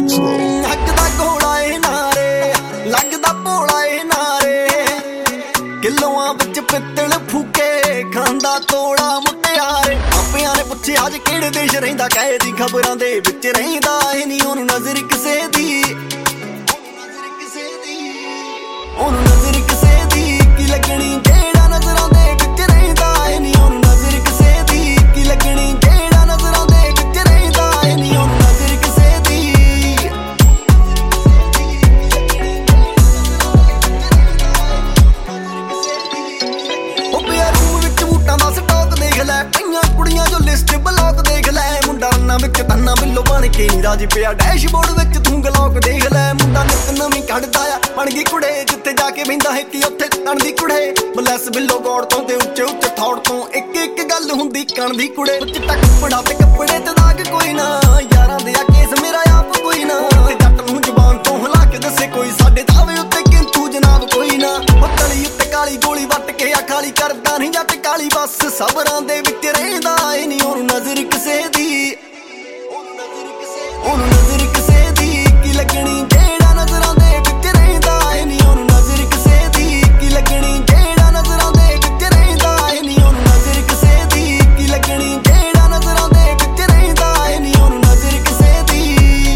ਹੱਕਦਾ ਘੋੜਾ ਏ ਨਾਰੇ ਲੱਗਦਾ ਭੋਲਾ ਏ ਨਾਰੇ ਕਿਲੋਆਂ ਵਿੱਚ ਪਿੱਤਲ ਫੂਕੇ ਖਾਂਦਾ ਤੋੜਾ ਮੁਟਿਆਰੇ ਆਪਿਆਂ ਨੇ ਪੁੱਛਿਆ ਅੱਜ ਕਿਹੜੇ ਦੇਸ਼ ਰਹਿੰਦਾ ਕਹੇ ਦੀ ਖਬਰਾਂ ਦੇ ਵਿੱਚ ਰਹਿੰਦਾ ਏ ਨੀ ਉਹਨੂੰ ਨਜ਼ਰ ਕਿਸੇ ਦੀ ਉਹਨੂੰ ਨਜ਼ਰ ਕਿਸੇ ਦੀ ਕੀ ਲੱਗਣੀ ਜਿਹੜਾ ਨਜ਼ਰਾਂ ਦੇ ਵਿੱਚ ਰਹਿੰਦਾ ਏ ਨੀ ਉਹਨੂੰ ਨਜ਼ਰ ਕਿਸੇ ਦੀ ਕੀ ਲੱਗਣੀ ਜਿਹੜਾ ਨਜ਼ਰਾਂ ਦੇ ਵਿੱਚ ਰਹਿੰਦਾ ਏ ਨੀ ਉਹਨੂੰ ਨਜ਼ਰ ਕਿਸੇ ਦੀ ਉਹ ਪਿਆ ਰੂਮ ਵਿੱਚ ਬੂਟਾਂ ਦਾ ਸਟਾਕ ਦੇਖ ਲੈ ਪਈਆਂ ਕੁੜੀਆਂ ਜੋ ਲਿਸਟ ਬਲੌਕ ਦੇਖ ਲੈ ਮੁੰਡਾ ਅੰਨਾ ਵਿੱਚ ਤੰਨਾ ਬਿੱਲੋ ਬਣ ਕੇ ਨੀ ਰਾਜੀ ਪਿਆ ਡੈਸ਼ਬੋਰਡ ਵਿੱਚ ਤੂੰ ਗਲੌਕ ਦੇਖ ਲੈ ਮੁੰਡਾ ਨਿਤ ਨਵੀਂ ਕੱਢਦਾ ਆ ਬਣ ਗਈ ਕੁੜੇ ਜਿੱਥੇ ਜਾ ਕੇ ਬਹਿੰਦਾ ਹੈ ਕਿ ਉੱਥੇ ਕਣ ਦੀ ਕੁੜੇ ਬਲੈਸ ਬਿੱਲੋ ਗੋੜ ਤੋਂ ਤੇ ਉੱਚੇ ਉੱਚੇ ਥੌੜ ਤੋਂ ਇੱਕ ਇੱਕ ਗੱਲ ਹੁੰਦੀ ਕਣ ਦੀ ਕੁੜੇ ਚਿੱਟਾ ਕੱਪੜਾ ਤੇ ਕੱਪੜੇ ਤੇ ਦਾਗ ਕੋਈ ਨਾ ਯਾਰਾਂ ਦੇ ਆ ਕੇਸ ਮੇਰਾ ਆਪ ਕੋਈ ਨਾ ਤੇ ਜੱਟ ਨੂੰ ਜ਼ਬਾਨ ਤੋਂ ਹਿਲਾ ਕੇ ਦੱਸੇ ਕੋਈ ਸਾਡੇ ਦਾਵੇ ਉੱਤੇ ਕਿੰਤੂ ਜਨਾਬ ਕੋਈ ਨਾ ਉਹ ਤਲੀ ਉੱਤੇ ਕਾਲੀ ਗੋਲੀ ਵੱਟ ਕੇ ਆ ਖਾਲੀ ਕਰਦਾ ਨਹੀਂ ਜੱਟ ਕਾਲੀ ਬਸ ਸਬਰਾਂ ਦੇ ਵਿੱਚ ਰਹਿੰਦਾ ਏ ਨੀ ਉਹਨੂੰ ਨਜ਼ਰ ਕਿਸੇ ਦੀ ਉਹਨੂੰ ਨਜ਼ਰ ਕਿਸੇ ਦੀ ਕੀ ਲੱਗਣੀ ਜਿਹੜਾ ਨਜ਼ਰਾਂ ਦੇ ਵਿੱਚ ਰਹਿੰਦਾ ਏ ਨੀ ਉਹਨੂੰ ਨਜ਼ਰ ਕਿਸੇ ਦੀ ਕੀ ਲੱਗਣੀ ਜਿਹੜਾ ਨਜ਼ਰਾਂ ਦੇ ਵਿੱਚ ਰਹਿੰਦਾ ਏ ਨੀ ਉਹਨੂੰ ਨਜ਼ਰ ਕਿਸੇ ਦੀ ਕੀ ਲੱਗਣੀ ਜਿਹੜਾ ਨਜ਼ਰਾਂ ਦੇ ਵਿੱਚ ਰਹਿੰਦਾ ਏ ਨੀ ਉਹਨੂੰ ਨਜ਼ਰ ਕਿਸੇ ਦੀ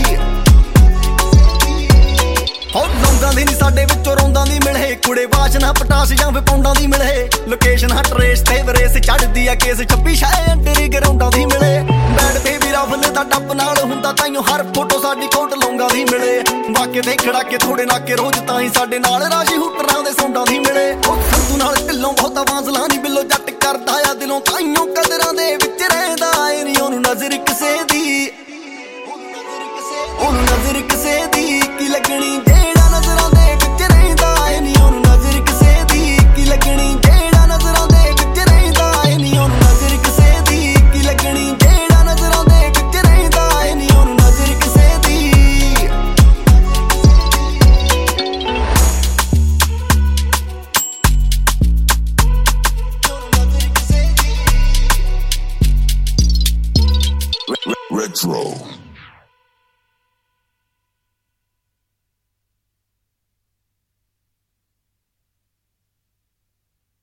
ਹੋਰ ਲੌਂਗਾਂ ਦੀ ਨੀ ਸਾਡੇ ਵਿੱਚੋਂ ਰੌਂਦਾਂ ਦੀ ਮਿਲੇ ਕੁੜੇ ਬਾਸ਼ਨਾ ਪਟਾਸ ਜਾਂ ਵੇ ਪੌਂਡਾਂ ਦੀ ਮਿਲੇ ਲੋਕੇਸ਼ਨ ਹਟ ਰੇਸ ਤੇ ਵਰੇਸ ਚੜਦੀ ਆ ਕੇਸ 26 ਸ਼ਾਇ ਅੰਟਰੀ ਗਰਾਊਂਡਾਂ ਦੀ ਮਿਲੇ ਬੈਡ ਤੇ ਵੀ ਰਫਲ ਦਾ ਟੱਪ ਨਾਲ ਹੁੰਦਾ ਤਾਈਓ ਹਰ ਫੋਟੋ ਸਾਡੀ ਕੋਟ ਲੌਂਗਾਂ ਦੀ ਮਿਲੇ ਵਾਕੇ ਤੇ ਖੜਾ ਕੇ ਥੋੜੇ ਨਾਕੇ ਰੋਜ਼ ਤਾਂ ਹੀ ਸਾਡੇ ਨਾਲ ਰਾਸ਼ੀ ਹੁਟਰਾਂ ਦੇ ਸੌਂਡਾਂ ਦੀ ਮਿਲੇ ਉਹ ਸੰਤੂ ਨਾਲ ਢਿੱਲੋਂ ਬਹੁਤਾ ਵਾਂਸਲਾਂ ਨਹੀਂ ਬਿੱਲੋ ਜੱਟ ਕਰਦਾ ਆ ਦਿਲੋਂ ਤਾਈਓ ਕਦਰਾਂ ਦੇ ਵਿੱਚ ਰਹਿੰਦਾ ਏ ਨੀ ਉਹਨੂੰ ਨਜ਼ਰ ਕਿਸੇ ਦੀ ਉਹਨੂੰ ਨਜ਼ਰ ਕਿਸੇ ਦੀ ਕੀ ਲੱਗਣੀ ਜਿਹੜਾ ਨਜ਼ਰਾਂ ਦੇ ਵਿੱਚ ਰਹਿੰਦਾ ਏ ਨੀ ਉਹਨੂੰ ਨਜ਼ਰ ਕਿਸੇ ਦੀ ਕੀ ਲੱਗਣੀ ਜਿਹੜਾ ਨਜ਼ਰਾਂ ਦੇ ਵਿੱਚ ਰਹਿੰਦਾ ਏ ਨੀ ਉਹਨੂੰ ਨਜ਼ਰ ਕਿਸੇ ਦੀ ਕੀ ਲੱਗਣੀ ਜਿਹੜਾ ਨਜ਼ਰਾਂ ਦੇ ਵਿੱਚ ਰਹਿੰਦਾ ਏ ਨੀ ਉਹਨੂੰ ਨਜ਼ਰ ਕਿਸੇ ਦੀ Retro.